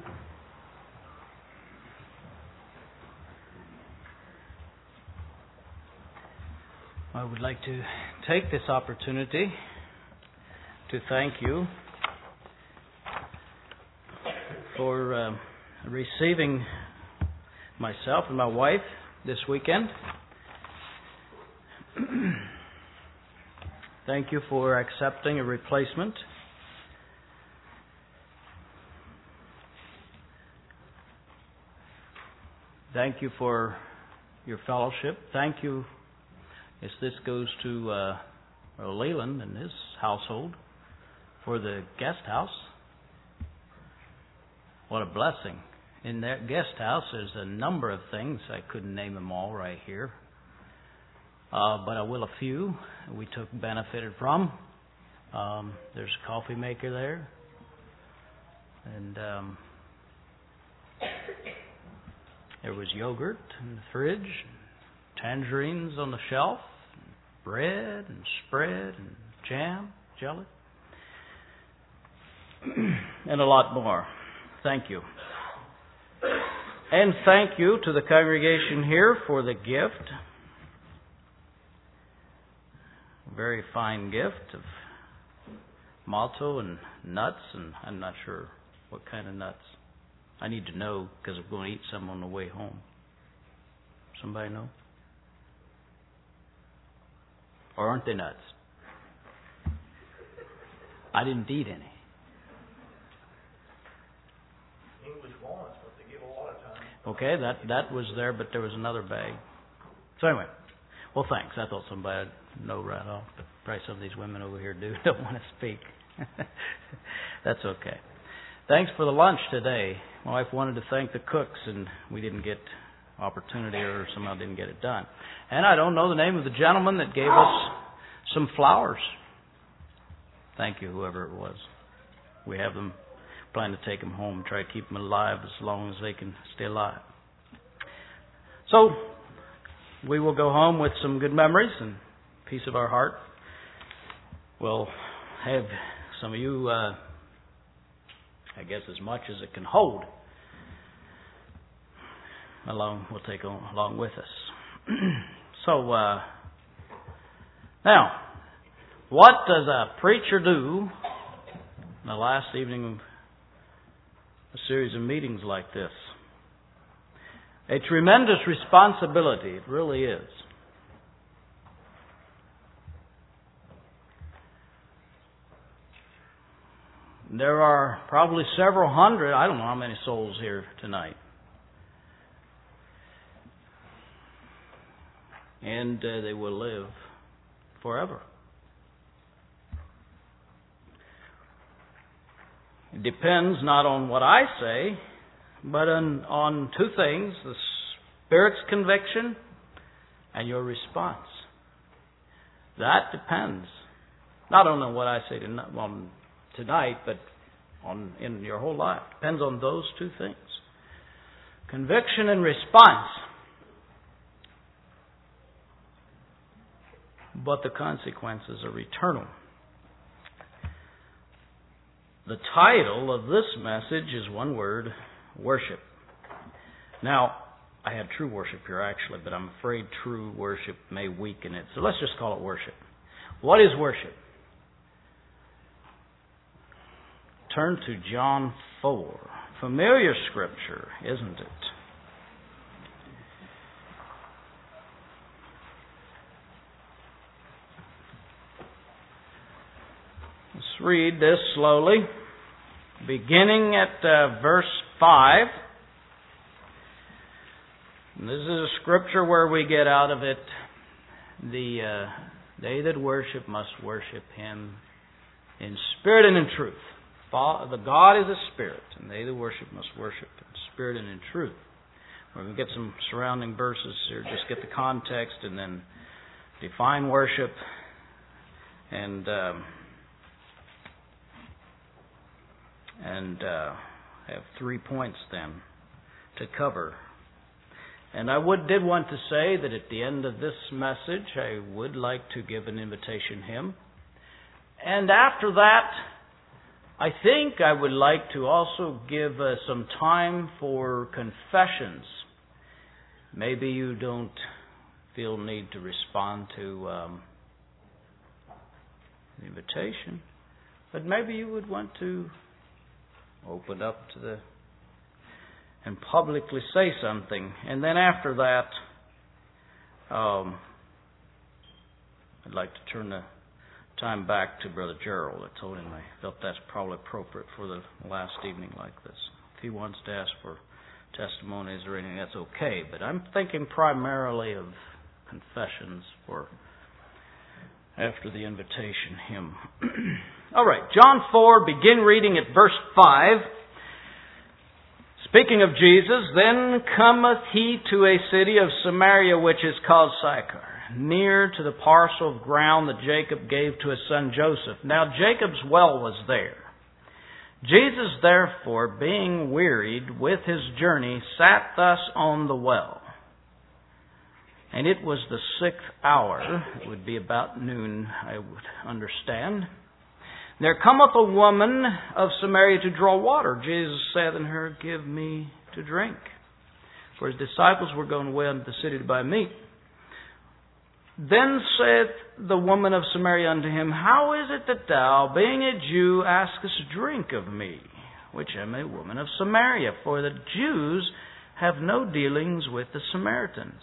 I would like to take this opportunity to thank you for receiving myself and my wife this weekend. Thank you for accepting a replacement. Thank you for your fellowship. Thank you, as this goes to Leland and his household, for the guest house. What a blessing. In that guest house, there's a number of things. I couldn't name them all right here. But I will a few we benefited from. There's a coffee maker there. And there was yogurt in the fridge, tangerines on the shelf, bread and spread and jam, jelly, and a lot more. Thank you. And thank you to the congregation here for the gift. A very fine gift of malto and nuts, and I'm not sure what kind of nuts. I need to know because I'm going to eat some on the way home. Somebody know? Or aren't they nuts? I didn't eat any. English walnuts, but they give a lot of time. Okay, that was there, but there was another bag. So anyway, well, thanks. I thought somebody would know right off, but probably some of these women over here don't want to speak. That's okay. Thanks for the lunch today. My wife wanted to thank the cooks, and we didn't get opportunity, or somehow didn't get it done. And I don't know the name of the gentleman that gave us some flowers. Thank you, whoever it was. We have them, plan to take them home and try to keep them alive as long as they can stay alive. So, we will go home with some good memories and peace of our heart. We'll have some of you, I guess as much as it can hold, we'll take along with us. So, now, what does a preacher do in the last evening of a series of meetings like this? A tremendous responsibility, it really is. There are probably several hundred, I don't know how many souls here tonight. And they will live forever. It depends not on what I say, but on two things: the Spirit's conviction and your response. That depends not only on what I say tonight, but in your whole life. Depends on those two things: conviction and response. But the consequences are eternal. The title of this message is one word: worship. Now, I had true worship here actually, but I'm afraid true worship may weaken it. So let's just call it worship. What is worship? Turn to John 4. Familiar scripture, isn't it? Let's read this slowly. Beginning at verse 5. And this is a scripture where we get out of it, they that worship must worship Him in spirit and in truth. The God is a spirit, and they that worship must worship in spirit and in truth. We're going to get some surrounding verses here, just get the context, and then define worship, and have 3 points then to cover. And I did want to say that at the end of this message, I would like to give an invitation hymn. And after that, I think I would like to also give some time for confessions. Maybe you don't feel need to respond to the invitation, but maybe you would want to open up to and publicly say something. And then after that, I'd like to turn the time back to Brother Gerald. I told him I felt that's probably appropriate for the last evening like this. If he wants to ask for testimonies or anything, that's okay. But I'm thinking primarily of confessions for after the invitation hymn. All right, John 4, begin reading at verse 5. Speaking of Jesus, then cometh he to a city of Samaria which is called Sychar, near to the parcel of ground that Jacob gave to his son Joseph. Now Jacob's well was there. Jesus therefore, being wearied with his journey, sat thus on the well. And it was the 6th hour, it would be about noon, I would understand. There cometh a woman of Samaria to draw water. Jesus saith unto her, Give me to drink. For his disciples were going away unto the city to buy meat. Then saith the woman of Samaria unto him, How is it that thou, being a Jew, askest drink of me, which am a woman of Samaria? For the Jews have no dealings with the Samaritans.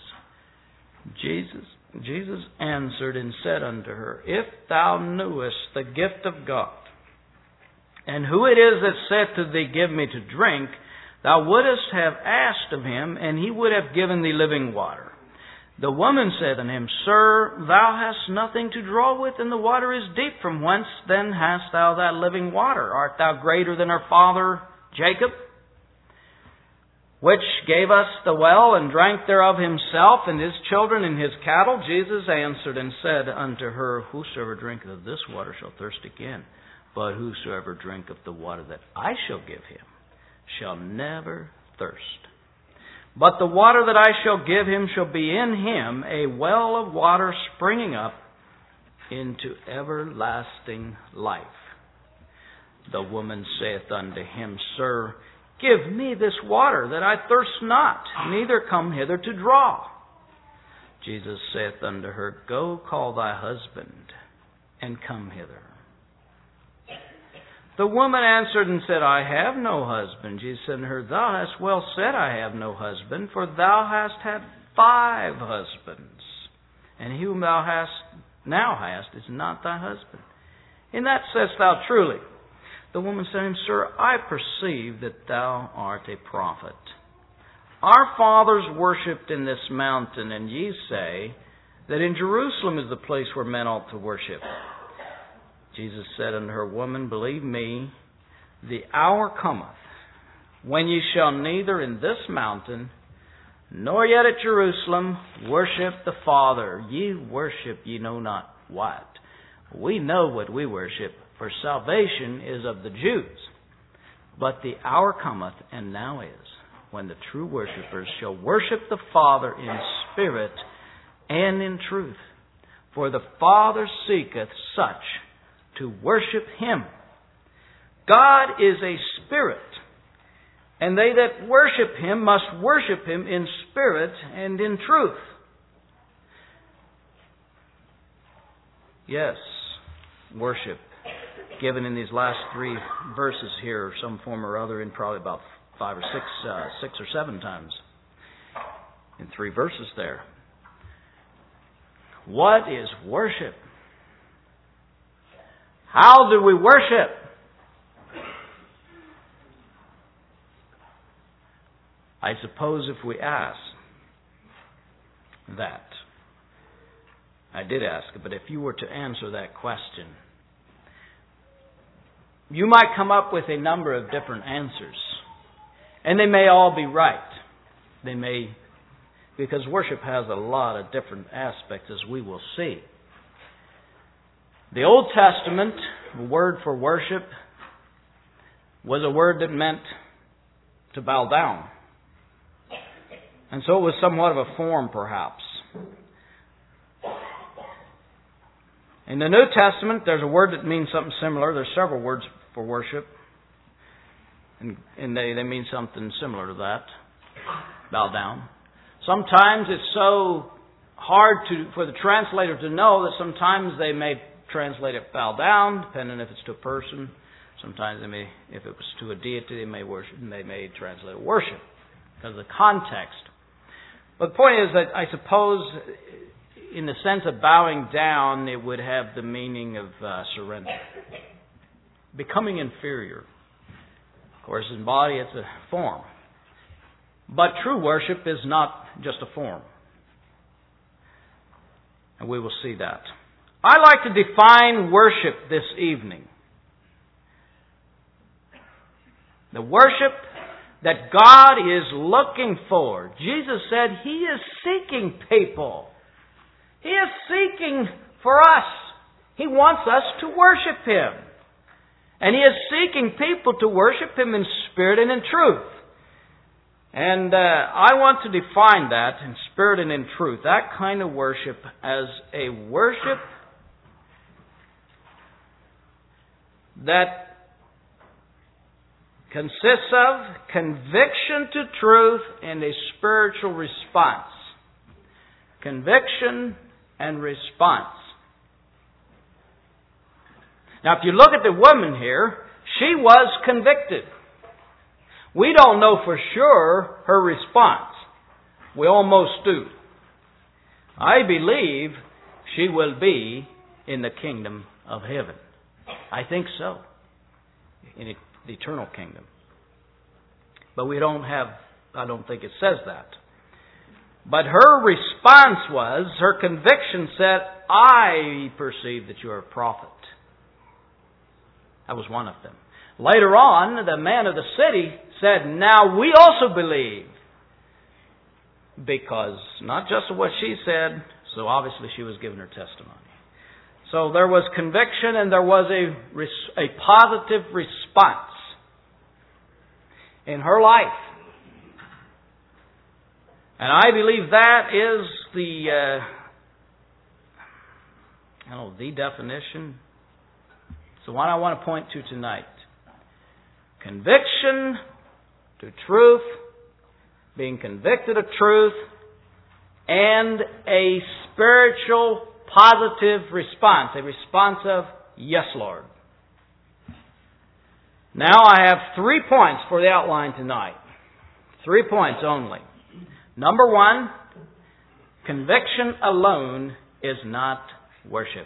Jesus answered and said unto her, If thou knewest the gift of God, and who it is that saith to thee, Give me to drink, thou wouldest have asked of him, and he would have given thee living water. The woman said unto him, Sir, thou hast nothing to draw with, and the water is deep. From whence then hast thou that living water? Art thou greater than our father Jacob, which gave us the well, and drank thereof himself, and his children, and his cattle? Jesus answered and said unto her, Whosoever drinketh of this water shall thirst again. But whosoever drinketh the water that I shall give him shall never thirst. But the water that I shall give him shall be in him a well of water springing up into everlasting life. The woman saith unto him, Sir, give me this water, that I thirst not, neither come hither to draw. Jesus saith unto her, Go call thy husband, and come hither. The woman answered and said, I have no husband. Jesus said unto her, Thou hast well said, I have no husband, for thou hast had 5 husbands, and he whom thou now hast is not thy husband. In that saidst thou truly. The woman said to him, Sir, I perceive that thou art a prophet. Our fathers worshipped in this mountain, and ye say that in Jerusalem is the place where men ought to worship. Jesus said unto her, Woman, believe me, the hour cometh, when ye shall neither in this mountain, nor yet at Jerusalem, worship the Father. Ye worship ye know not what. We know what we worship, for salvation is of the Jews. But the hour cometh, and now is, when the true worshippers shall worship the Father in spirit and in truth. For the Father seeketh such to worship Him. God is a spirit, and they that worship Him must worship Him in spirit and in truth. Yes, worship, given in these last 3 verses here, some form or other, in probably about 5 or 6 or 7 times in 3 verses there. What is worship? How do we worship? I suppose if we ask that, I did ask it, but if you were to answer that question, you might come up with a number of different answers. And they may all be right. They may, because worship has a lot of different aspects, as we will see. The Old Testament, the word for worship, was a word that meant to bow down. And so it was somewhat of a form, perhaps. In the New Testament, there's a word that means something similar. There's several words for worship. And they mean something similar to that. Bow down. Sometimes it's so hard for the translator to know that sometimes they may translate it bow down, depending if it's to a person. Sometimes if it was to a deity, they may translate it worship because of the context. But the point is that I suppose, in the sense of bowing down, it would have the meaning of surrender, becoming inferior. Of course, in body, it's a form. But true worship is not just a form. And we will see that. I'd like to define worship this evening. The worship that God is looking for. Jesus said He is seeking people. He is seeking for us. He wants us to worship Him. And He is seeking people to worship Him in spirit and in truth. And I want to define that in spirit and in truth. That kind of worship as a worship that consists of conviction to truth and a spiritual response. Conviction and response. Now, if you look at the woman here, she was convicted. We don't know for sure her response. We almost do. I believe she will be in the kingdom of heaven. I think so. In the eternal kingdom. But I don't think it says that. But her response was, her conviction said, I perceive that you are a prophet. That was one of them. Later on, the man of the city said, now we also believe. Because, not just what she said, so obviously she was giving her testimony. So there was conviction and there was a positive response in her life. And I believe that is the definition. It's the one I want to point to tonight. Conviction to truth, being convicted of truth, and a spiritual positive response. A response of, yes, Lord. Now I have 3 points for the outline tonight. 3 points only. Number 1, conviction alone is not worship.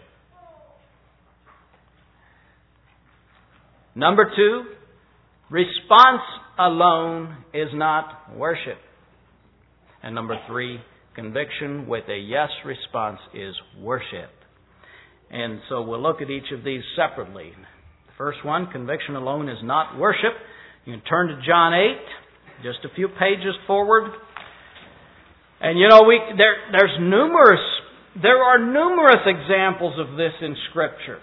Number 2, response alone is not worship. And number 3, conviction with a yes response is worship. And so we'll look at each of these separately. The first one, conviction alone is not worship. You can turn to John 8, just a few pages forward. And there are numerous examples of this in Scripture.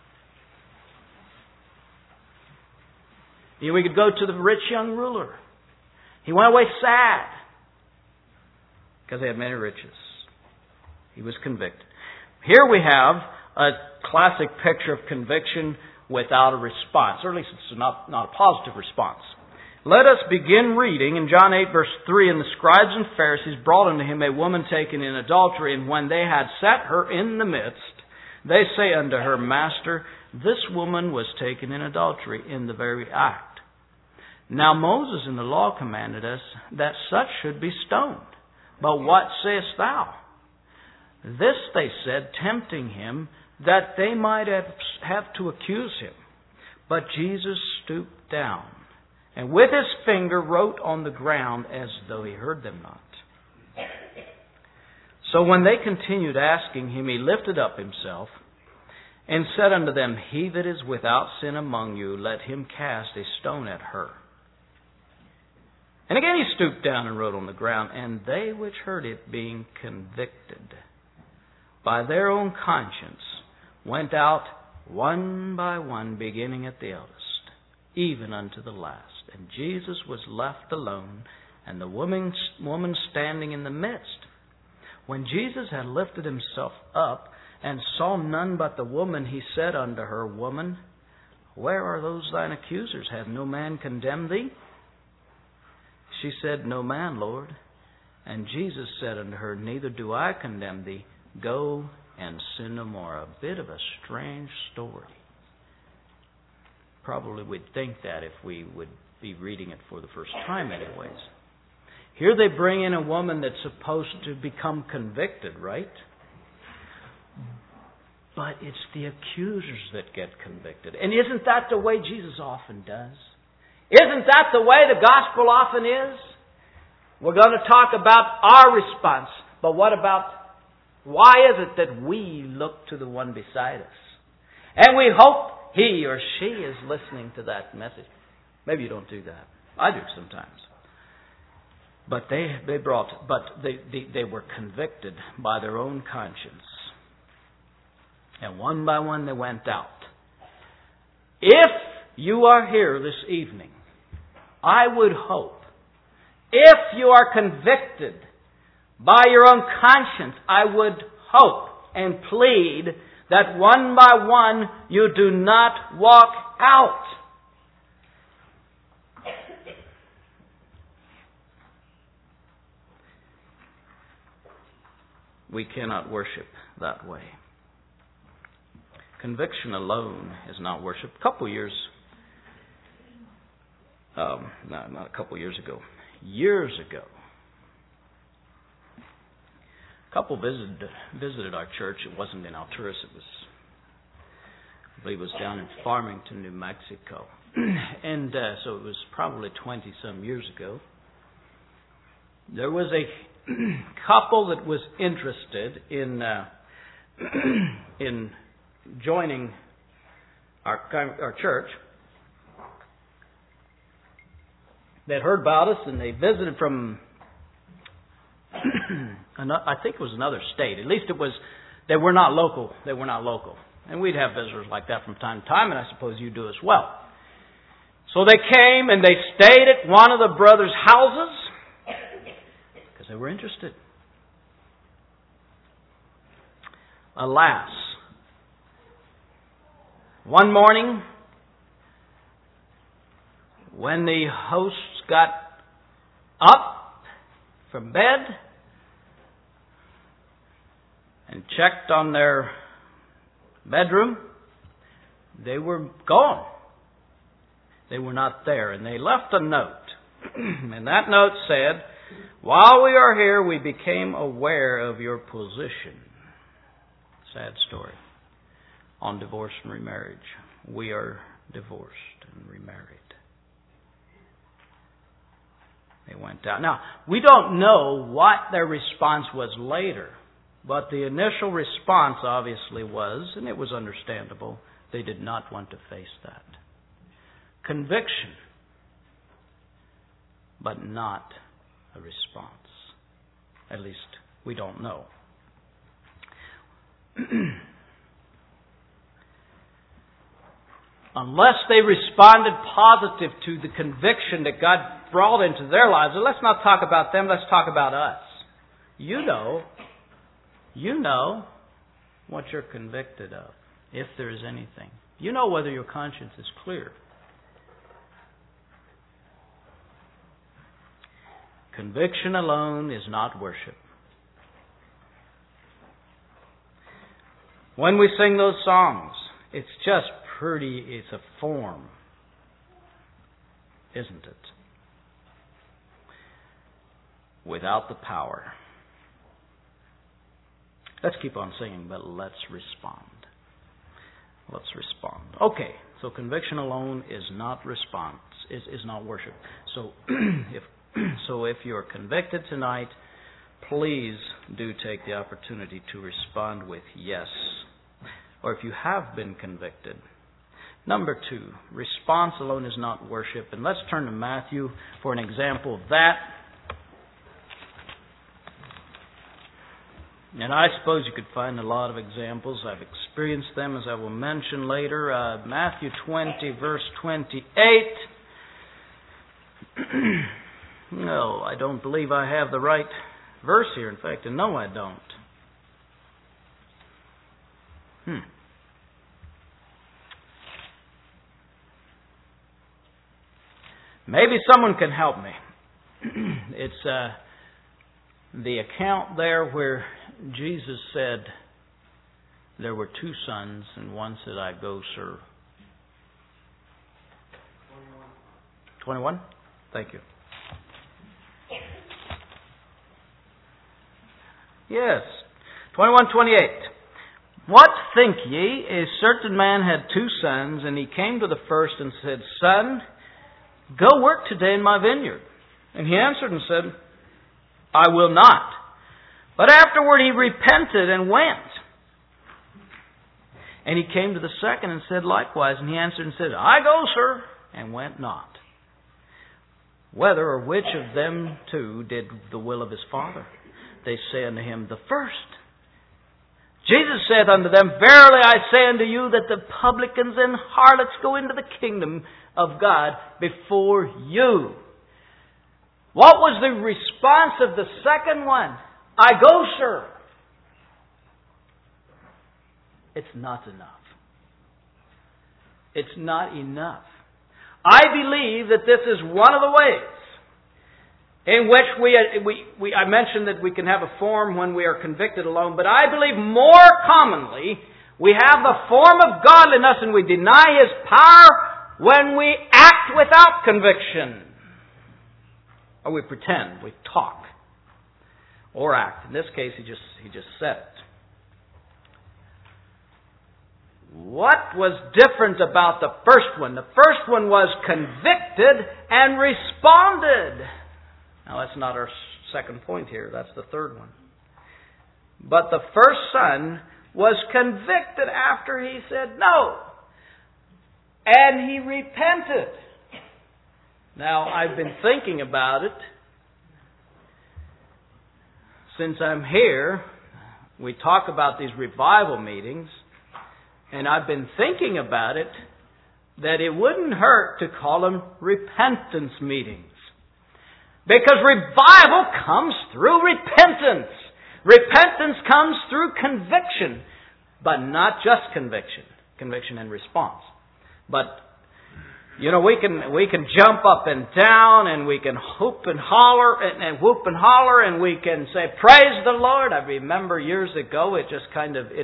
We could go to the rich young ruler. He went away sad because he had many riches. He was convicted. Here we have a classic picture of conviction without a response, or at least it's not a positive response. Let us begin reading in John 8 verse 3. And the scribes and Pharisees brought unto him a woman taken in adultery, and when they had set her in the midst, they say unto her, Master, this woman was taken in adultery in the very act. Now Moses in the law commanded us that such should be stoned. But what sayest thou? This they said, tempting him, that they might have to accuse him. But Jesus stooped down, and with his finger wrote on the ground as though he heard them not. So when they continued asking him, he lifted up himself, and said unto them, He that is without sin among you, let him cast a stone at her. And again he stooped down and wrote on the ground, and they which heard it, being convicted by their own conscience, went out one by one, beginning at the eldest, even unto the last. And Jesus was left alone, and the woman standing in the midst. When Jesus had lifted himself up, and saw none but the woman, he said unto her, Woman, Where are those thine accusers? Hath no man condemned thee? She said, No man, Lord. And Jesus said unto her, Neither do I condemn thee. Go and sin no more. A bit of a strange story. Probably we'd think that if we would be reading it for the first time anyways. Here they bring in a woman that's supposed to become convicted, right? But it's the accusers that get convicted. And isn't that the way Jesus often does? Isn't that the way the gospel often is? We're going to talk about our response. But what about, why is it that we look to the one beside us? And we hope he or she is listening to that message. Maybe you don't do that. I do sometimes. But they were convicted by their own conscience. And one by one they went out. If you are here this evening, I would hope, if you are convicted by your own conscience, I would hope and plead that one by one you do not walk out. We cannot worship that way. Conviction alone is not worship. A couple years ago, years ago, a couple visited our church. It wasn't in Alturas. I believe it was down in Farmington, New Mexico. And so it was probably 20-some years ago. There was a couple that was interested in joining our church. They'd heard about us and they visited from, I think it was another state. At least they were not local. They were not local. And we'd have visitors like that from time to time, and I suppose you do as well. So they came and they stayed at one of the brothers' houses because they were interested. Alas, one morning, when the hosts got up from bed and checked on their bedroom, they were gone. They were not there. And they left a note. And that note said, While we are here, we became aware of your position. Sad story. On divorce and remarriage. We are divorced and remarried. They went out. Now, we don't know what their response was later, but the initial response obviously was, and it was understandable, they did not want to face that. Conviction, but not a response. At least, we don't know. Unless they responded positive to the conviction that God brought into their lives. And let's not talk about them, let's talk about us. You know what you're convicted of, if there is anything. You know whether your conscience is clear. Conviction alone is not worship. When we sing those songs, it's just it's a form, isn't it? Without the power. Let's keep on singing, but let's respond. Let's respond. Okay, so conviction alone is not response, is not worship. So if you're convicted tonight, please do take the opportunity to respond with yes. Or if you have been convicted. Number 2, response alone is not worship. And let's turn to Matthew for an example of that. And I suppose you could find a lot of examples. I've experienced them, as I will mention later. Matthew 20, verse 28. No, I don't believe I have the right verse here. In fact, no, I don't. Maybe someone can help me. It's the account there where Jesus said there were two sons, and one said, I go, sir. 21? Thank you. Yes. 21:28. What think ye? A certain man had two sons, and he came to the first and said, Son, go work today in my vineyard. And he answered and said, I will not. But afterward he repented and went. And he came to the second and said likewise. And he answered and said, I go, sir, and went not. Whether or which of them two did the will of his father? They say unto him, the first. Jesus saith unto them, Verily I say unto you that the publicans and harlots go into the kingdom of God before you. What was the response of the second one? I go, sir. It's not enough. It's not enough. I believe that this is one of the ways in which I mentioned that we can have a form when we are convicted alone, but I believe more commonly we have the form of godliness and we deny His power when we act without conviction. Or we pretend, we talk, or act. In this case, he just said it. What was different about the first one? The first one was convicted and responded. Now, that's not our second point here. That's the third one. But the first son was convicted after he said no. And he repented. Now, I've been thinking about it. Since I'm here, we talk about these revival meetings. And I've been thinking about it, that it wouldn't hurt to call them repentance meetings. Because revival comes through repentance. Repentance comes through conviction. But not just conviction. Conviction and response. But, you know, we can jump up and down and we can whoop and holler and we can say, praise the Lord. I remember years ago it just kind of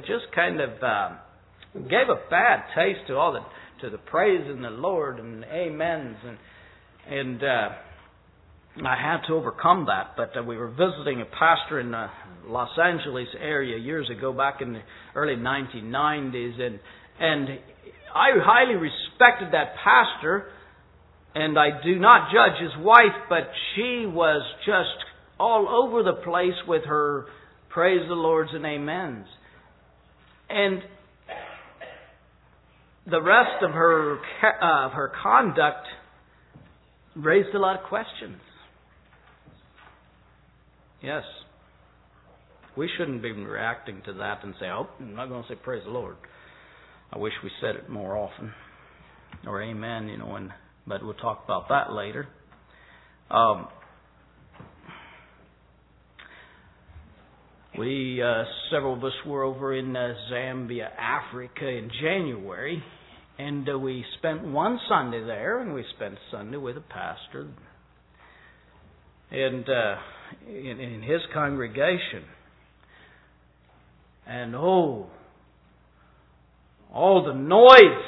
gave a bad taste to the praise in the Lord and amens and I had to overcome that. But we were visiting a pastor in the Los Angeles area years ago, back in the early 1990s, and I highly respected that pastor, and I do not judge his wife, but she was just all over the place with her praise the Lord's and amens. And the rest of her conduct raised a lot of questions. Yes. We shouldn't be reacting to that and say, oh, I'm not going to say praise the Lord. I wish we said it more often. Or amen, but we'll talk about that later. Several of us were over in Zambia, Africa in January, and we spent one Sunday there, and we spent Sunday with a pastor and in his congregation. And all the noise.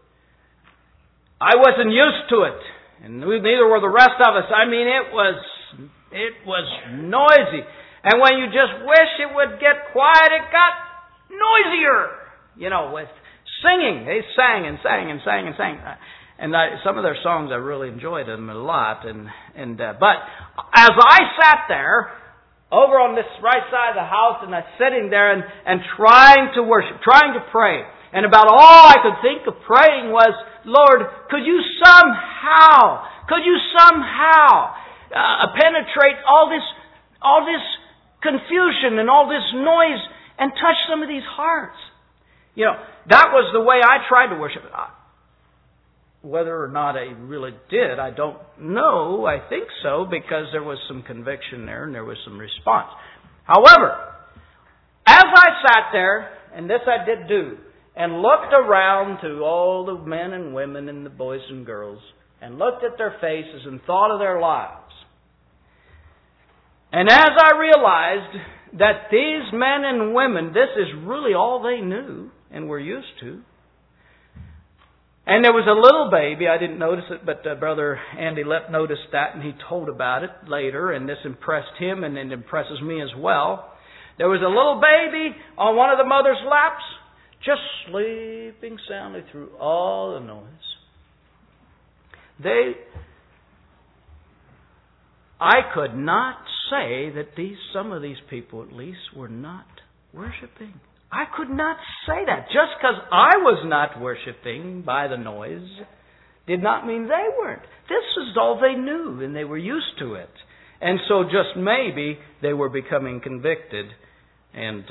I wasn't used to it, and neither were the rest of us. I mean, it was noisy. And when you just wish it would get quiet, it got noisier. With singing. They sang and sang and sang and sang. And some of their songs, I really enjoyed them a lot. But as I sat there, over on this right side of the house, and I'm sitting there and trying to worship, trying to pray, and about all I could think of praying was, Lord, could you somehow penetrate all this confusion and all this noise and touch some of these hearts? That was the way I tried to worship. Whether or not I really did, I don't know. I think so, because there was some conviction there and there was some response. However, as I sat there, and this I did do, and looked around to all the men and women and the boys and girls, and looked at their faces and thought of their lives. And as I realized that these men and women, this is really all they knew and were used to. And there was a little baby, I didn't notice it, but Brother Andy Lepp noticed that, and he told about it later, and this impressed him, and it impresses me as well. There was a little baby on one of the mother's laps, just sleeping soundly through all the noise. I could not say that some of these people at least were not worshiping. I could not say that. Just because I was not worshiping by the noise did not mean they weren't. This is all they knew, and they were used to it. And so just maybe they were becoming convicted and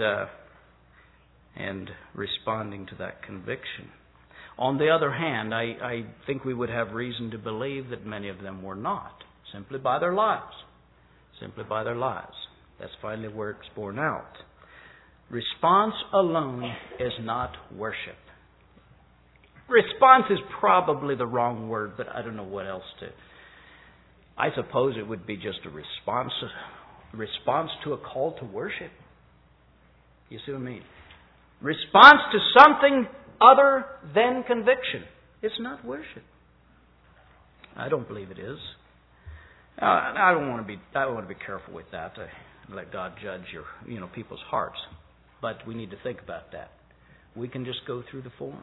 responding to that conviction. On the other hand, I think we would have reason to believe that many of them were not, simply by their lives. Simply by their lives. That's finally where it's borne out. Response alone is not worship. Response is probably the wrong word, but I don't know what else to. I suppose it would be just a response to a call to worship. You see what I mean? Response to something other than conviction. It's not worship. I don't believe it is. I don't want to be careful with that. Let God judge people's hearts. But we need to think about that. We can just go through the forms.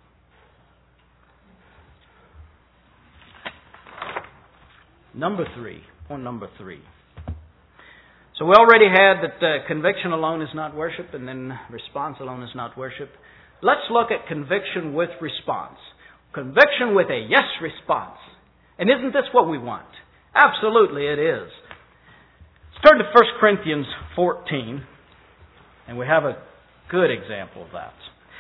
Point number three. So we already had that conviction alone is not worship, and then response alone is not worship. Let's look at conviction with response. Conviction with a yes response. And isn't this what we want? Absolutely it is. Let's turn to 1 Corinthians 14, and we have a good example of that.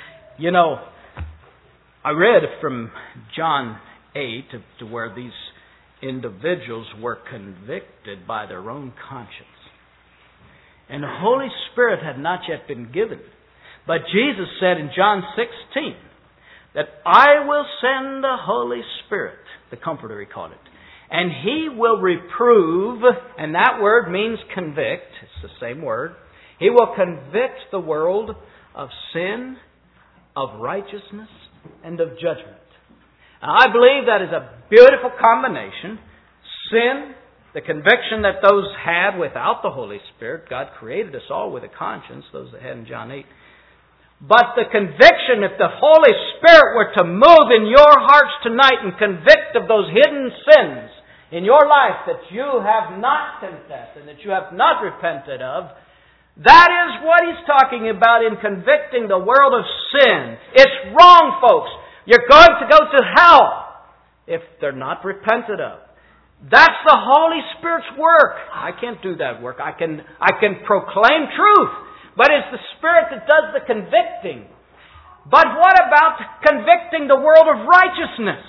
I read from John 8 to where these individuals were convicted by their own conscience. And the Holy Spirit had not yet been given. But Jesus said in John 16 that I will send the Holy Spirit, the Comforter he called it, and He will reprove, and that word means convict, it's the same word. He will convict the world of sin, of righteousness, and of judgment. Now, I believe that is a beautiful combination. Sin, the conviction that those had without the Holy Spirit. God created us all with a conscience, those that had in John 8. But the conviction, if the Holy Spirit were to move in your hearts tonight and convict of those hidden sins in your life that you have not confessed and that you have not repented of, that is what He's talking about in convicting the world of sin. It's wrong, folks. You're going to go to hell if they're not repented of. That's the Holy Spirit's work. I can't do that work. I can proclaim truth, but it's the Spirit that does the convicting. But what about convicting the world of righteousness?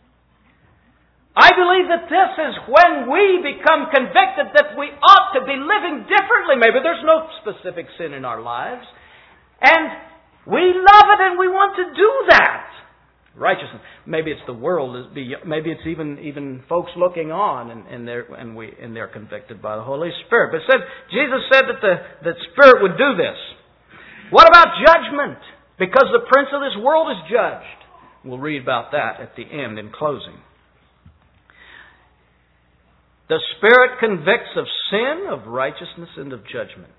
I believe that this is when we become convicted that we ought to be living differently. Maybe there's no specific sin in our lives, and we love it and we want to do that. Righteousness. Maybe it's the world. Maybe it's even folks looking on, and they're convicted by the Holy Spirit. But Jesus said that the Spirit would do this. What about judgment? Because the prince of this world is judged. We'll read about that at the end in closing. The Spirit convicts of sin, of righteousness, and of judgment.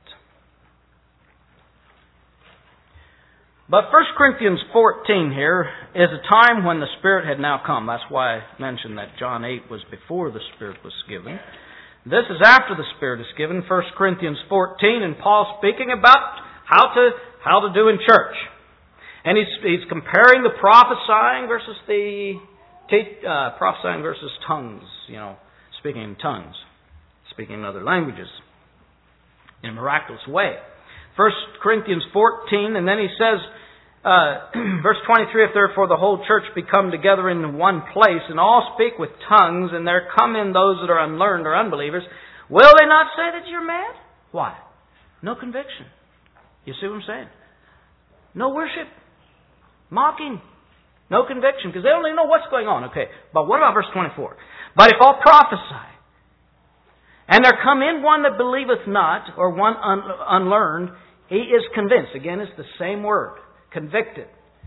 But 1 Corinthians 14 here is a time when the Spirit had now come. That's why I mentioned that John 8 was before the Spirit was given. This is after the Spirit is given, 1 Corinthians 14, and Paul speaking about how to do in church. And he's comparing the prophesying versus tongues, speaking in tongues, speaking in other languages in a miraculous way. 1 Corinthians 14, and then he says, verse 23, if therefore the whole church be come together in one place, and all speak with tongues, and there come in those that are unlearned or unbelievers, will they not say that you're mad? Why? No conviction. You see what I'm saying? No worship. Mocking. No conviction, because they don't even know what's going on. Okay, but what about verse 24? But if all prophesy, and there come in one that believeth not, or one unlearned, he is convinced. Again, it's the same word, convicted.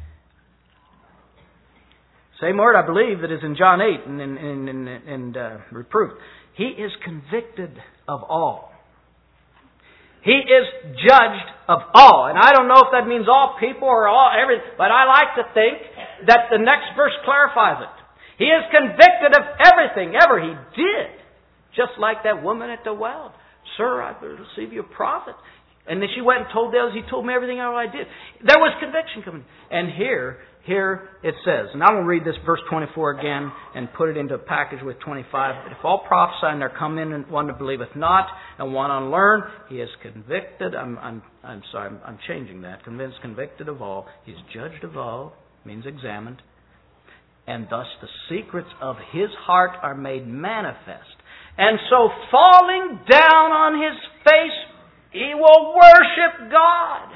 Same word, I believe, that is in John 8 and reproof. He is convicted of all. He is judged of all. And I don't know if that means all people or all everything, but I like to think that the next verse clarifies it. He is convicted of everything ever he did. Just like that woman at the well. Sir, I perceive you a prophet. And then she went and told those, he told me everything I did. There was conviction coming. And here it says, and I will read this verse 24 again and put it into a package with 25. But if all prophesy and there come in one that believeth not and one unlearned, he is convicted. I'm changing that. Convinced, convicted of all. He is judged of all, means examined. And thus the secrets of his heart are made manifest. And so falling down on his face, he will worship God.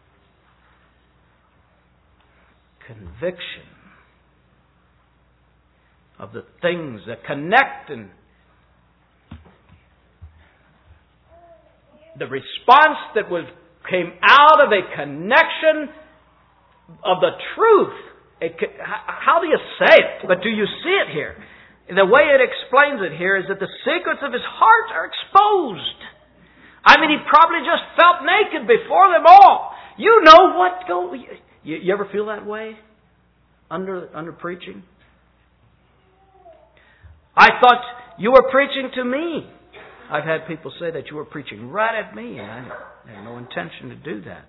Conviction of the things that connect, and the response that came out of a connection of the truth. How do you say it? But do you see it here? The way it explains it here is that the secrets of his heart are exposed. I mean, he probably just felt naked before them all. You know what goes... You ever feel that way? Under preaching? I thought you were preaching to me. I've had people say that you were preaching right at me, and I had no intention to do that.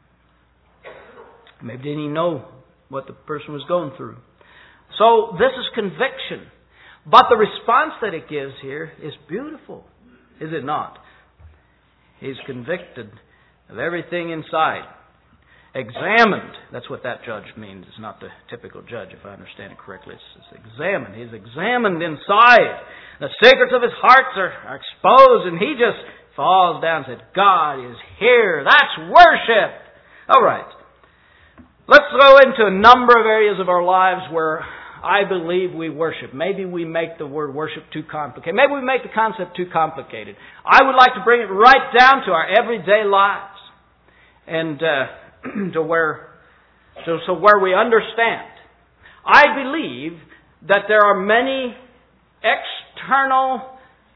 Maybe didn't even know what the person was going through. So this is conviction. But the response that it gives here is beautiful, is it not? He's convicted of everything inside. Examined. That's what that judge means. It's not the typical judge, if I understand it correctly. It's examined. He's examined inside. The secrets of his heart are exposed, and he just falls down and says, God is here. That's worship. All right. Let's go into a number of areas of our lives where I believe we worship. Maybe we make the word worship too complicated. Maybe we make the concept too complicated. I would like to bring it right down to our everyday lives. And to where we understand. I believe that there are many external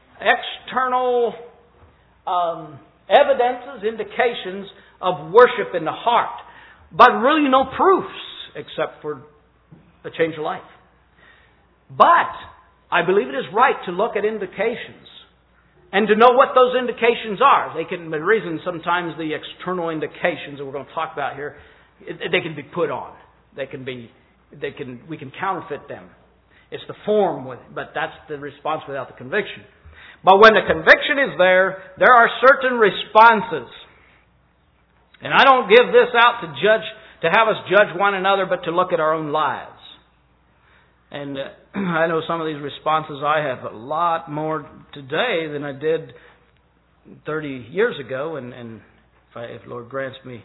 evidences, indications of worship in the heart, but really no proofs except for a change of life. But I believe it is right to look at indications and to know what those indications are. The reason sometimes the external indications that we're going to talk about here, they can be put on. We can counterfeit them. It's the form, but that's the response without the conviction. But when the conviction is there are certain responses. And I don't give this out to have us judge one another, but to look at our own lives. And I know some of these responses I have a lot more today than I did 30 years ago. And if Lord grants me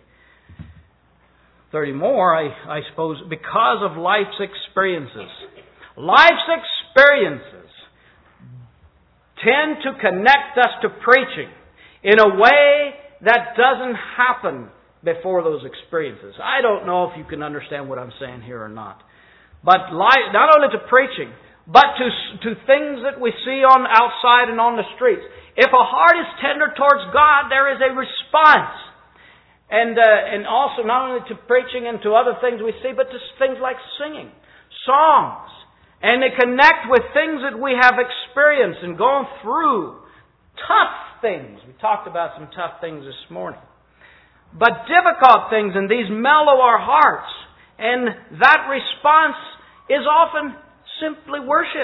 30 more, I suppose, because of life's experiences. Life's experiences tend to connect us to preaching in a way that doesn't happen before those experiences. I don't know if you can understand what I'm saying here or not. But not only to preaching, but to things that we see on outside and on the streets. If a heart is tender towards God, there is a response. And also not only to preaching and to other things we see, but to things like singing, songs. And they connect with things that we have experienced and gone through. Tough things. We talked about some tough things this morning. But difficult things, and these mellow our hearts. And that response is often simply worship.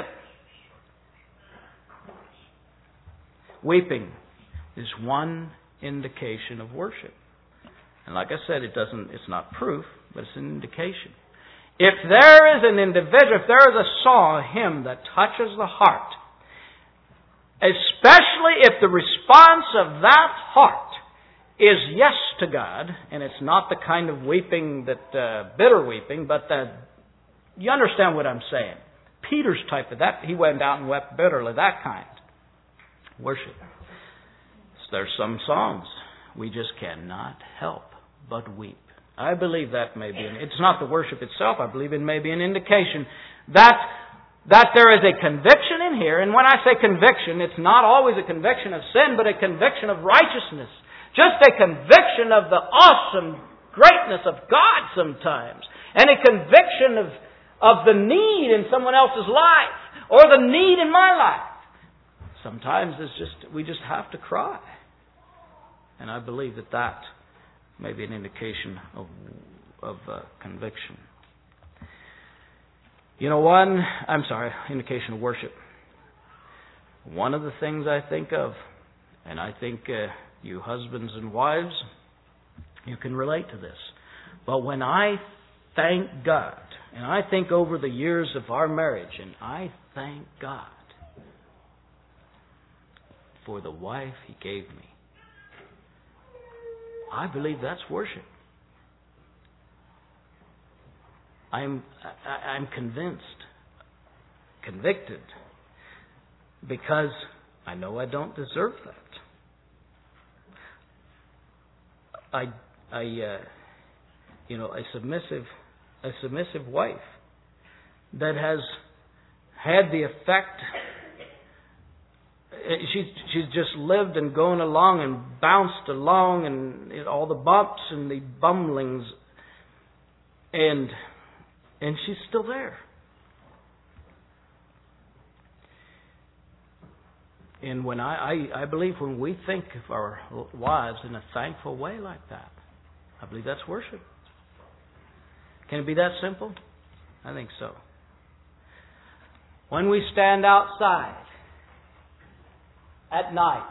Weeping is one indication of worship. And like I said, it's not proof, but it's an indication. If there is an individual, if there is a song, a hymn that touches the heart, especially if the response of that heart is yes to God, and it's not the kind of weeping that bitter weeping, but the You understand what I'm saying? Peter's type of that, he went out and wept bitterly, that kind. Worship. There's some songs we just cannot help but weep. I believe that may be, it's not the worship itself, I believe it may be an indication that there is a conviction in here, and when I say conviction, it's not always a conviction of sin, but a conviction of righteousness. Just a conviction of the awesome greatness of God sometimes. And a conviction of the need in someone else's life, or the need in my life. Sometimes we just have to cry. And I believe that may be an indication of conviction. Indication of worship. One of the things I think of, and I think you husbands and wives, you can relate to this. But when I thank God, and I think over the years of our marriage, and I thank God for the wife He gave me, I believe that's worship. I'm convinced, convicted, because I know I don't deserve that. A submissive wife that has had the effect. She's just lived and gone along and bounced along, and all the bumps and the bumblings, and she's still there. And when I believe when we think of our wives in a thankful way like that, I believe that's worship. Can it be that simple? I think so. When we stand outside at night,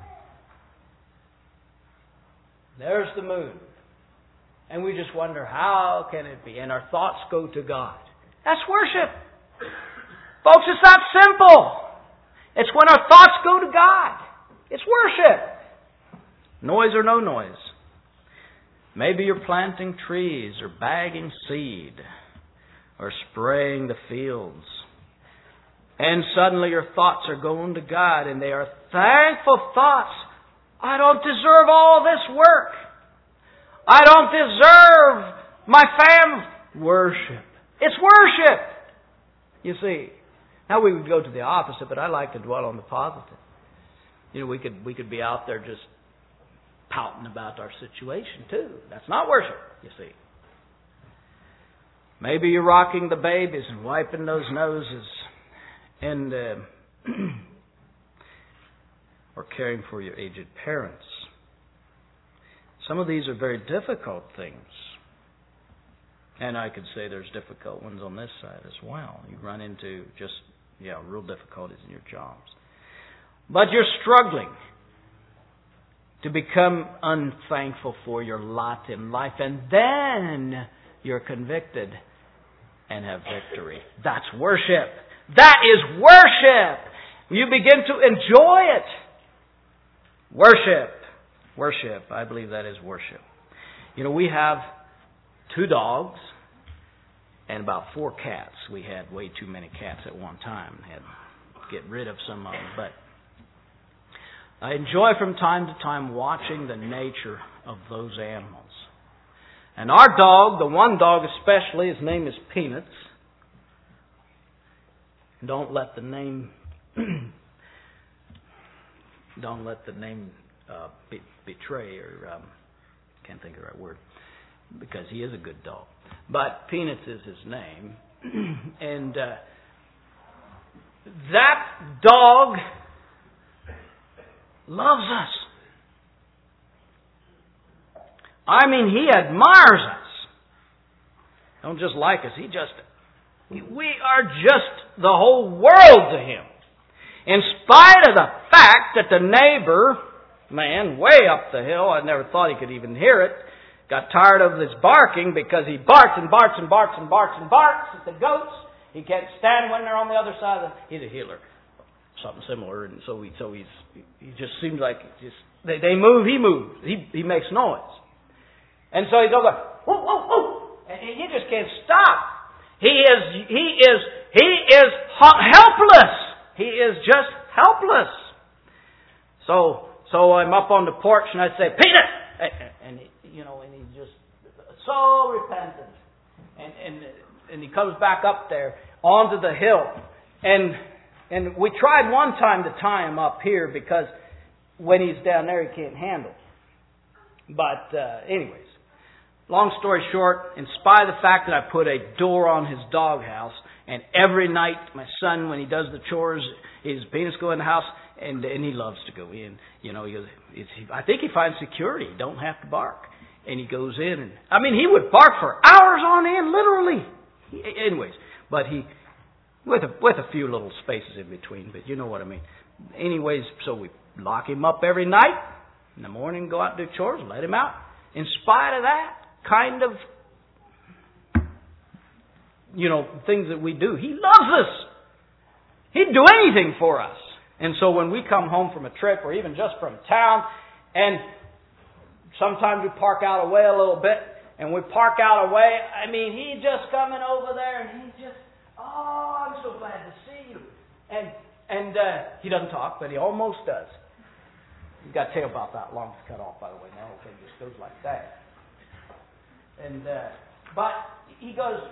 there's the moon, and we just wonder, how can it be? And our thoughts go to God. That's worship. Folks, it's that simple. It's when our thoughts go to God. It's worship. Noise or no noise. Maybe you're planting trees or bagging seed or spraying the fields. And suddenly your thoughts are going to God, and they are thankful thoughts. I don't deserve all this work. I don't deserve my family. Worship. It's worship. You see. Now we would go to the opposite, but I like to dwell on the positive. We could be out there just pouting about our situation too. That's not worship, you see. Maybe you're rocking the babies and wiping those noses, and or caring for your aged parents. Some of these are very difficult things. And I could say there's difficult ones on this side as well. You run into real difficulties in your jobs. But you're struggling to become unthankful for your lot in life, and then you're convicted and have victory. That's worship. That is worship. You begin to enjoy it. Worship. Worship. I believe that is worship. We have 2 dogs and about 4 cats. We had way too many cats at one time. Had to get rid of some of them. But I enjoy from time to time watching the nature of those animals. And our dog, the one dog especially, his name is Peanuts. Don't let the name betray, or can't think of the right word, because he is a good dog. But Peanuts is his name. And that dog loves us. I mean, he admires us. Don't just like us. We are just the whole world to him. In spite of the fact that the neighbor man way up the hill, I never thought he could even hear it, got tired of his barking because he barks and barks and barks and barks and barks at the goats. He can't stand when they're on the other side of he's a healer. Something similar, and so he just seems like they move, he moves. He makes noise. And so he's over, whoa, whoa, whoa. And he just can't stop. He is helpless. He is just helpless. So I'm up on the porch and I say, Peter! And he's just so repentant. And he comes back up there onto the hill. And we tried one time to tie him up here because when he's down there he can't handle. But anyways, long story short, in spite of the fact that I put a door on his doghouse, and every night my son, when he does the chores, his penis go in the house, and he loves to go in. He goes, I think he finds security. He don't have to bark. And he goes in, and he would bark for hours on end, literally. Anyways, but he with a few little spaces in between, but you know what I mean. Anyways, so we lock him up every night. In the morning, go out and do chores, let him out. In spite of that kind of, things that we do, he loves us. He'd do anything for us. And so when we come home from a trip or even just from town, and sometimes we park out away a little bit, and we park out away, he's just coming over there, and he's just, I'm so glad to see you. And he doesn't talk, but he almost does. He's got a tail about that long to cut off, by the way. Now the thing just goes like that. And but he goes,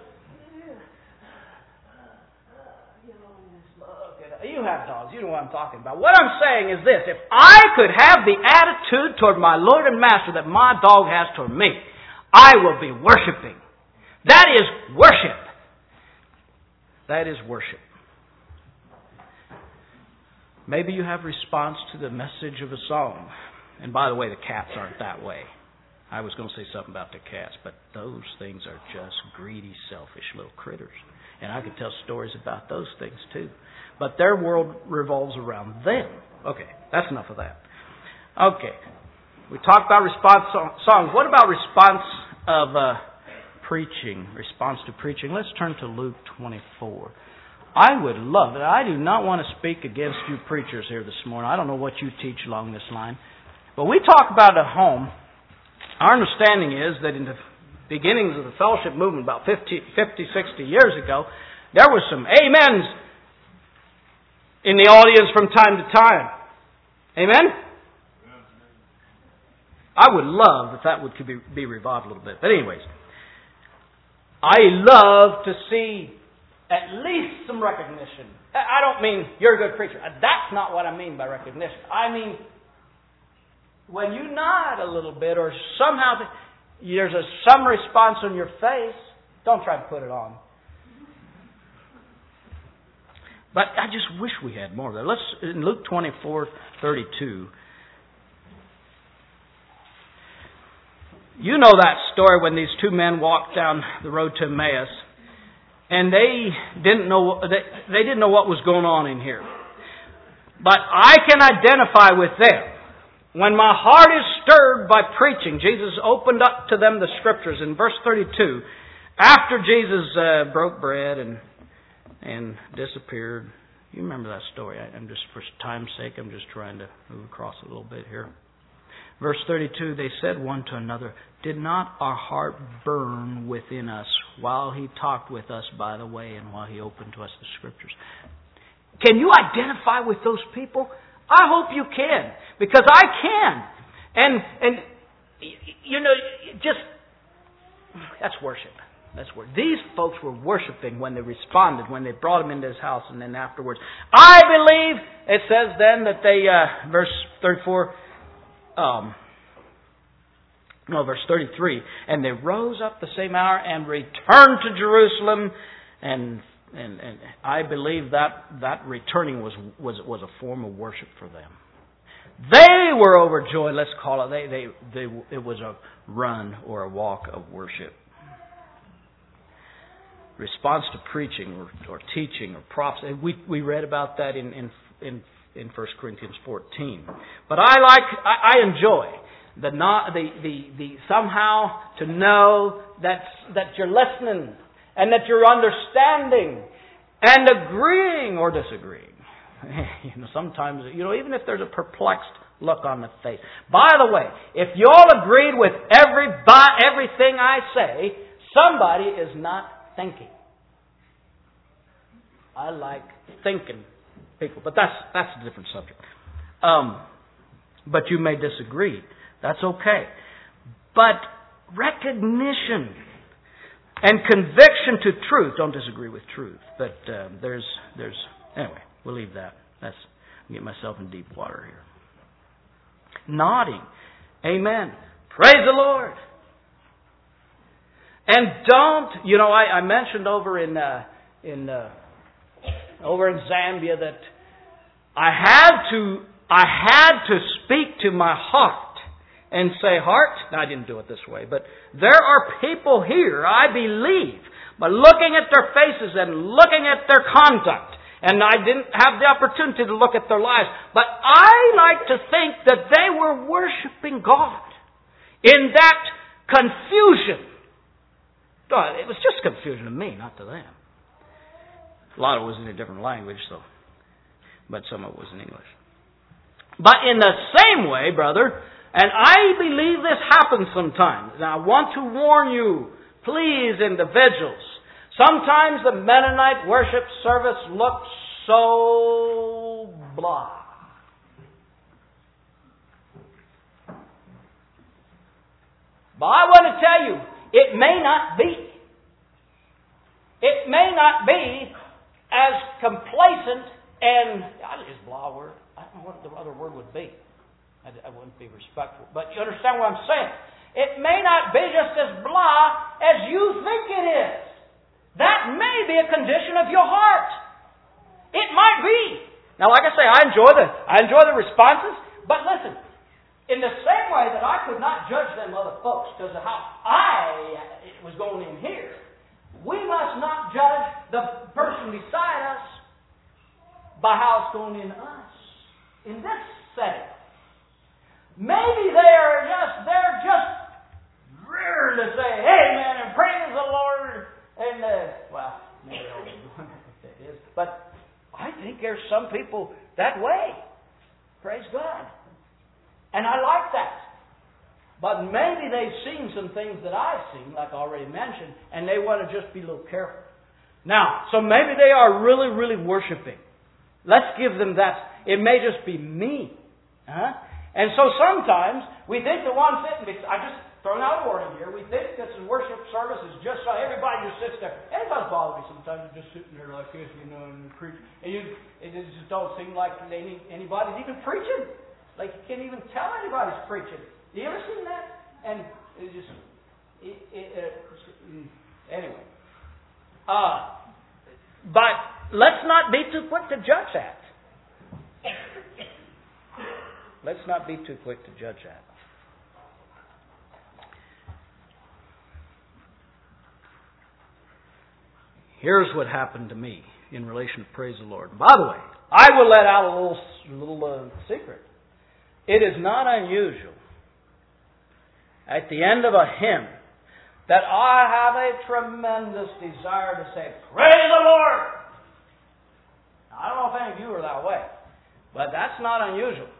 you have dogs. You know what I'm talking about. What I'm saying is this. If I could have the attitude toward my Lord and Master that my dog has toward me, I will be worshiping. That is worship. That is worship. Maybe you have response to the message of a song. And by the way, the cats aren't that way. I was going to say something about the cats, but those things are just greedy, selfish little critters. And I could tell stories about those things too. But their world revolves around them. Okay, that's enough of that. Okay, we talked about response songs. What about response of preaching? Response to preaching. Let's turn to Luke 24. I would love it. I do not want to speak against you preachers here this morning. I don't know what you teach along this line. But we talk about at home. Our understanding is that in the beginnings of the fellowship movement about 50, 60 years ago, there was some amens in the audience from time to time. Amen? I would love if that could be revived a little bit. But anyways, I love to see at least some recognition. I don't mean you're a good preacher. That's not what I mean by recognition. I mean when you nod a little bit or somehow there's some response on your face, don't try to put it on. But I just wish we had more of that. Let's in Luke 24:32. You know that story when these two men walked down the road to Emmaus, and they didn't know what was going on in here. But I can identify with them. When my heart is stirred by preaching, Jesus opened up to them the Scriptures in verse 32. After Jesus broke bread and disappeared. You remember that story. I'm just, for time's sake, I'm just trying to move across a little bit here. Verse 32, they said one to another, did not our heart burn within us while He talked with us by the way and while He opened to us the Scriptures? Can you identify with those people? I hope you can, because I can. And just, that's worship. That's where these folks were worshiping when they responded, when they brought Him into His house, and then afterwards. I believe, it says then that they, verse 34, verse 33, and they rose up the same hour and returned to Jerusalem, and I believe that returning was a form of worship for them. They were overjoyed. Let's call it. It was a run or a walk of worship. Response to preaching or teaching or prophecy. We read about that in 1 Corinthians 14. But I enjoy the somehow to know that you're listening and that you're understanding and agreeing or disagreeing. Sometimes, even if there's a perplexed look on the face. By the way, if you all agreed with everything I say, somebody is not thinking. I like thinking people. But that's a different subject. But you may disagree. That's okay. But recognition and conviction to truth. Don't disagree with truth. But there's anyway, we'll leave that. I'm getting myself in deep water here. Nodding. Amen. Praise the Lord. And don't, I mentioned over in Zambia that I had to speak to my heart and say, heart, now I didn't do it this way, but there are people here, I believe, by looking at their faces and looking at their conduct, and I didn't have the opportunity to look at their lives, but I like to think that they were worshiping God in that confusion. It was just confusion to me, not to them. A lot of it was in a different language, but some of it was in English. But in the same way, brother, and I believe this happens sometimes, and I want to warn you, please, individuals, sometimes the Mennonite worship service looks so blah. But I want to tell you, it may not be. It may not be as complacent and, I use blah word. I don't know what the other word would be. I wouldn't be respectful. But you understand what I'm saying. It may not be just as blah as you think it is. That may be a condition of your heart. It might be. Now, like I say, I enjoy the responses. But listen, in the same way that I could not judge them other folks because of how it was going in here, we must not judge the person beside us by how it's going in us. In this setting. Maybe they're just rearing to say, amen, and praise the Lord. And, maybe they're always doing it is. But I think there's some people that way. Praise God. And I like that. But maybe they've seen some things that I've seen, like I already mentioned, and they want to just be a little careful. Now, so maybe they are really, really worshiping. Let's give them that. It may just be me. And so sometimes we think the one sitting, I just throwing out a warning here, we think this worship service is just so everybody just sits there. Anybody bother me sometimes, you're just sitting there like this, and preach. And it just don't seem like anybody's even preaching. Like you can't even tell anybody's preaching. You ever seen that? And it just, anyway. But let's not be too quick to judge that. Let's not be too quick to judge that. Here's what happened to me in relation to praise the Lord. By the way, I will let out a little secret. It is not unusual at the end of a hymn that I have a tremendous desire to say, praise the Lord! Now, I don't know if any of you are that way, but that's not unusual.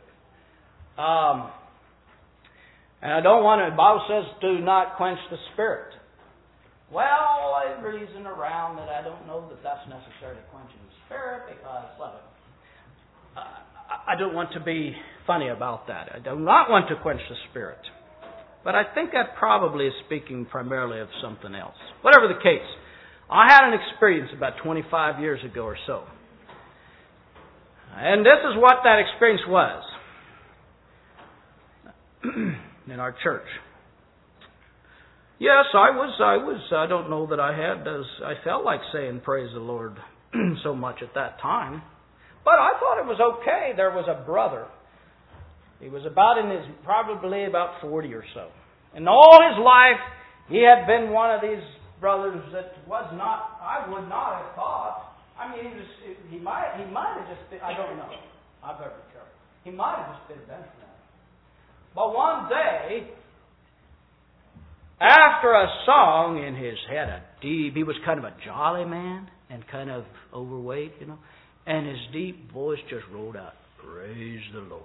And I don't want to, the Bible says, do not quench the Spirit. Well, I reason around that I don't know that that's necessarily quenching the Spirit because, I don't want to be funny about that. I do not want to quench the Spirit. But I think that probably is speaking primarily of something else. Whatever the case, I had an experience about 25 years ago or so. And this is what that experience was in our church. Yes, I don't know that I felt like saying praise the Lord so much at that time. But I thought it was okay. There was a brother. He was probably about 40 or so. And all his life, he had been one of these brothers that I would not have thought. I mean, he might have just been, I don't know. I better be careful. He might have just been a benchman. But one day, after a song in his head, he was kind of a jolly man and kind of overweight, and his deep voice just rolled out, praise the Lord.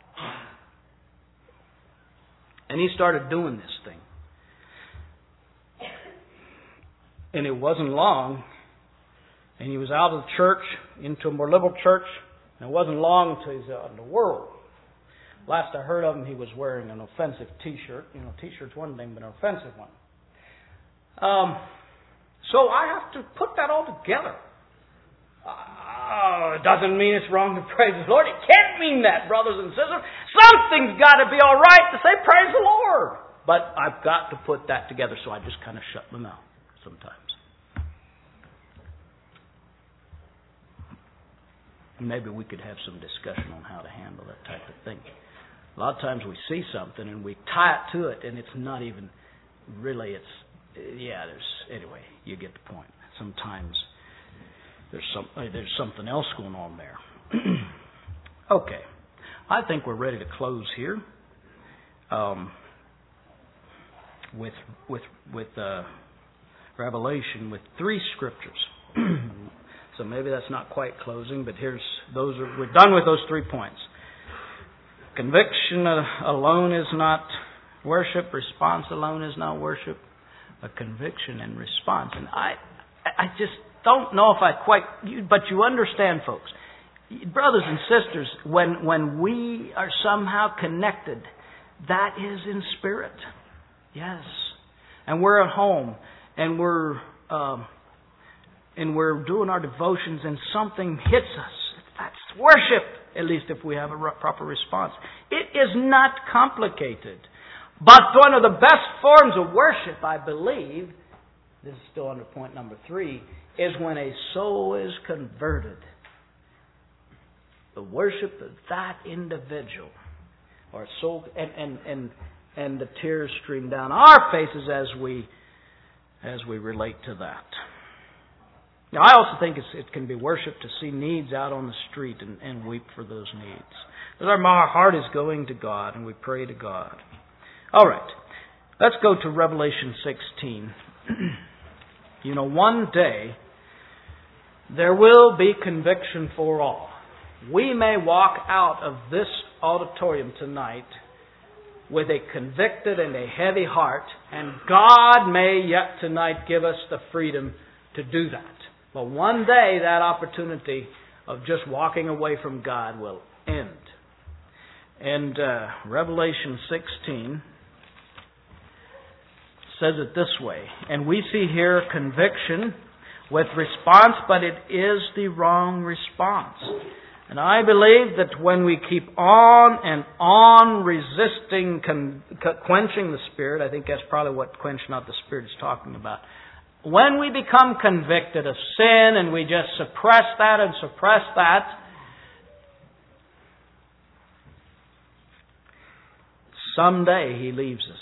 And he started doing this thing. And it wasn't long And he was out of the church into a more liberal church. And it wasn't long until he was out in the world. Last I heard of him, he was wearing an offensive T-shirt. You know, T-shirt's one thing, but an offensive one. So I have to put that all together. It doesn't mean it's wrong to praise the Lord. It can't mean that, brothers and sisters. Something's got to be all right to say praise the Lord. But I've got to put that together, so I just kind of shut my mouth sometimes. Maybe we could have some discussion on how to handle that type of thing. A lot of times we see something and we tie it to it, and it's not even really. Anyway, you get the point. Sometimes there's something else going on there. Okay, I think we're ready to close here. With Revelation with 3 scriptures. So maybe that's not quite closing, but we're done with those 3 points. Conviction alone is not worship. Response alone is not worship. A conviction and response. And I just don't know if but you understand, folks. Brothers and sisters, when we are somehow connected, that is in spirit. Yes. And we're at home, and we're doing our devotions, and something hits us. That's worship, at least if we have a proper response. It is not complicated. But one of the best forms of worship, I believe, this is still under point number 3, is when a soul is converted. The worship of that individual, or a soul, and the tears stream down our faces as we relate to that. Now, I also think it can be worship to see needs out on the street and weep for those needs. Because our heart is going to God and we pray to God. All right, let's go to Revelation 16. One day there will be conviction for all. We may walk out of this auditorium tonight with a convicted and a heavy heart, and God may yet tonight give us the freedom to do that. But one day that opportunity of just walking away from God will end. And Revelation 16 says it this way. And we see here conviction with response, but it is the wrong response. And I believe that when we keep on and on resisting, quenching the Spirit, I think that's probably what quench not the Spirit is talking about. When we become convicted of sin and we just suppress that, someday He leaves us.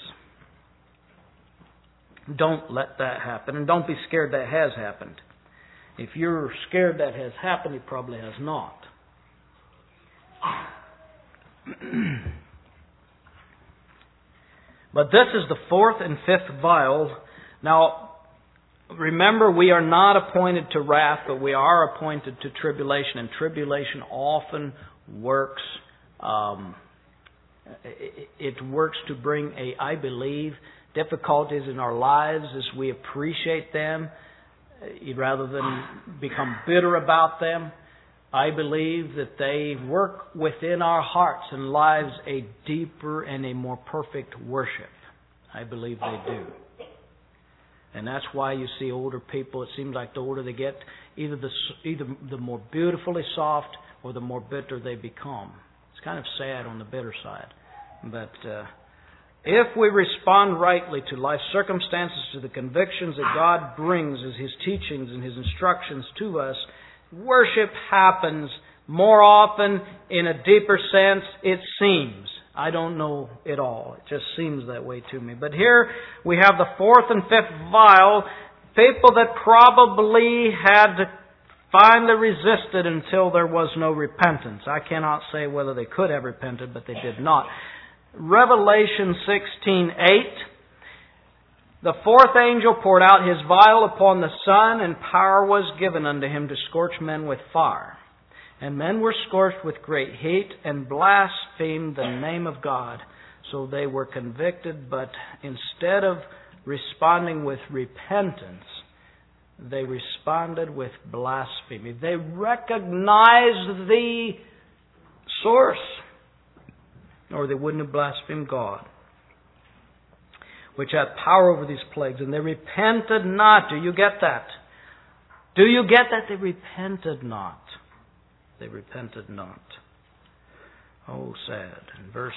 Don't let that happen. And don't be scared that has happened. If you're scared that has happened, it probably has not. But this is the 4th and 5th vial. Now, remember, we are not appointed to wrath, but we are appointed to tribulation. And tribulation often works. It works to bring I believe, difficulties in our lives as we appreciate them, rather than become bitter about them. I believe that they work within our hearts and lives a deeper and a more perfect worship. I believe they do. And that's why you see older people, it seems like the older they get, either the more beautifully soft or the more bitter they become. It's kind of sad on the bitter side. But if we respond rightly to life circumstances, to the convictions that God brings as His teachings and His instructions to us, worship happens more often in a deeper sense, it seems. I don't know it all. It just seems that way to me. But here we have the 4th and 5th vial, people that probably had finally resisted until there was no repentance. I cannot say whether they could have repented, but they did not. Revelation 16:8. The 4th angel poured out his vial upon the sun, and power was given unto him to scorch men with fire. And men were scorched with great heat, and blasphemed the name of God. So they were convicted, but instead of responding with repentance, they responded with blasphemy. They recognized the source, or they wouldn't have blasphemed God, which had power over these plagues. And they repented not. Do you get that? Do you get that? They repented not. They repented not. Oh, sad. In verse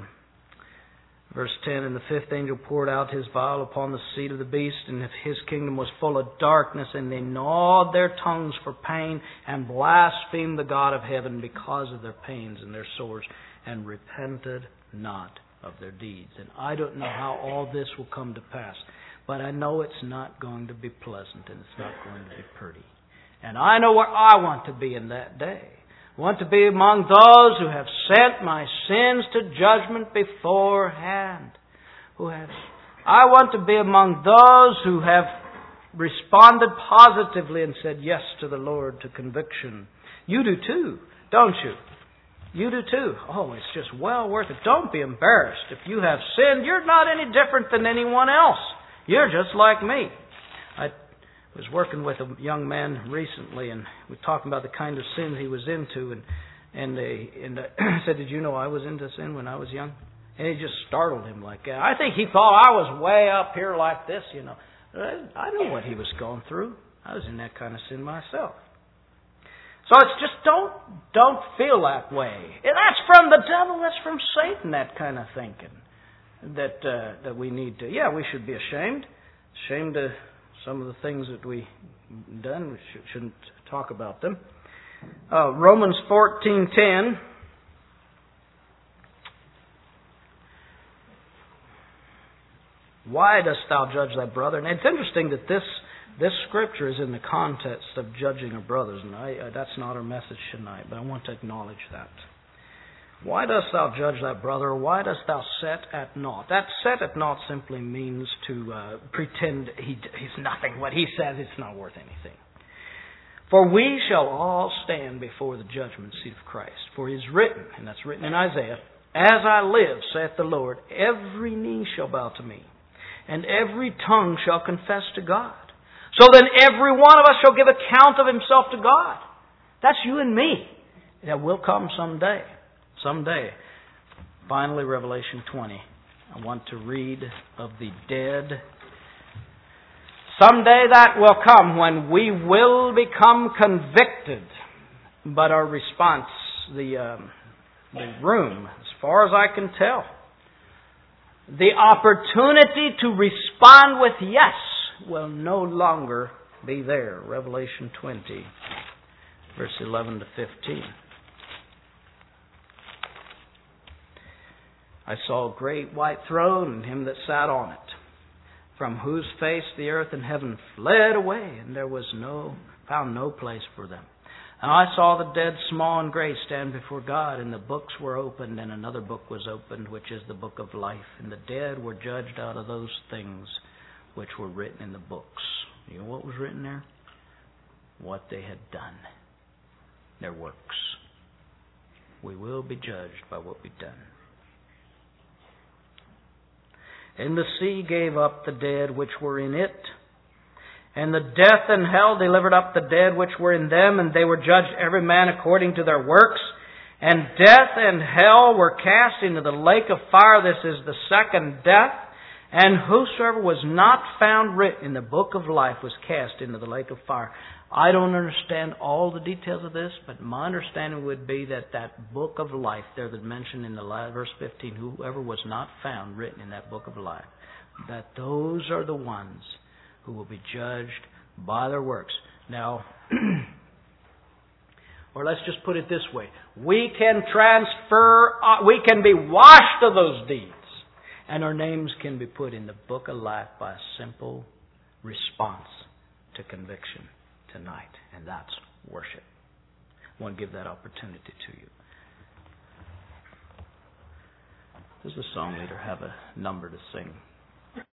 10, and the fifth angel poured out his vial upon the seat of the beast, and his kingdom was full of darkness, and they gnawed their tongues for pain, and blasphemed the God of heaven because of their pains and their sores, and repented not of their deeds. And I don't know how all this will come to pass, but I know it's not going to be pleasant, and it's not going to be pretty. And I know where I want to be in that day. I want to be among those who have sent my sins to judgment beforehand. I want to be among those who have responded positively and said yes to the Lord, to conviction. You do too, don't you? You do too. Oh, it's just well worth it. Don't be embarrassed. If you have sinned, you're not any different than anyone else. You're just like me. I was working with a young man recently, and we were talking about the kind of sin he was into, and I said, "Did you know I was into sin when I was young?" And it just startled him like that. I think he thought I was way up here like this, you know. I knew what he was going through. I was in that kind of sin myself. So it's just don't feel that way. And that's from the devil. That's from Satan. That kind of thinking that we need to. Yeah, we should be ashamed of some of the things that we've done. We shouldn't talk about them. Romans 14:10. Why dost thou judge thy brother? And it's interesting that this scripture is in the context of judging our brothers, and that's not our message tonight, but I want to acknowledge that. Why dost thou judge thy brother? Or why dost thou set at naught? That set at naught simply means to pretend he's nothing. What he says, it's not worth anything. For we shall all stand before the judgment seat of Christ. For it is written, and that's written in Isaiah, "As I live, saith the Lord, every knee shall bow to me, and every tongue shall confess to God. So then every one of us shall give account of himself to God." That's you and me. That will come someday. Someday. Finally, Revelation 20. I want to read of the dead. Someday that will come when we will become convicted. But our response, the room, as far as I can tell, the opportunity to respond with yes will no longer be there. Revelation 20, verse 11 to 15. I saw a great white throne and him that sat on it, from whose face the earth and heaven fled away, and there was found no place for them. And I saw the dead, small and great, stand before God, and the books were opened, and another book was opened, which is the book of life. And the dead were judged out of those things which were written in the books. You know what was written there? What they had done. Their works. We will be judged by what we've done. And the sea gave up the dead which were in it, and the death and hell delivered up the dead which were in them, and they were judged every man according to their works. And death and hell were cast into the lake of fire. This is the second death. And whosoever was not found written in the book of life was cast into the lake of fire. I don't understand all the details of this, but my understanding would be that book of life there that mentioned in the verse 15, whoever was not found written in that book of life, that those are the ones who will be judged by their works. Now, or let's just put it this way. We can we can be washed of those deeds, and our names can be put in the book of life by a simple response to conviction tonight, and that's worship. I want to give that opportunity to you. Does the song leader have a number to sing?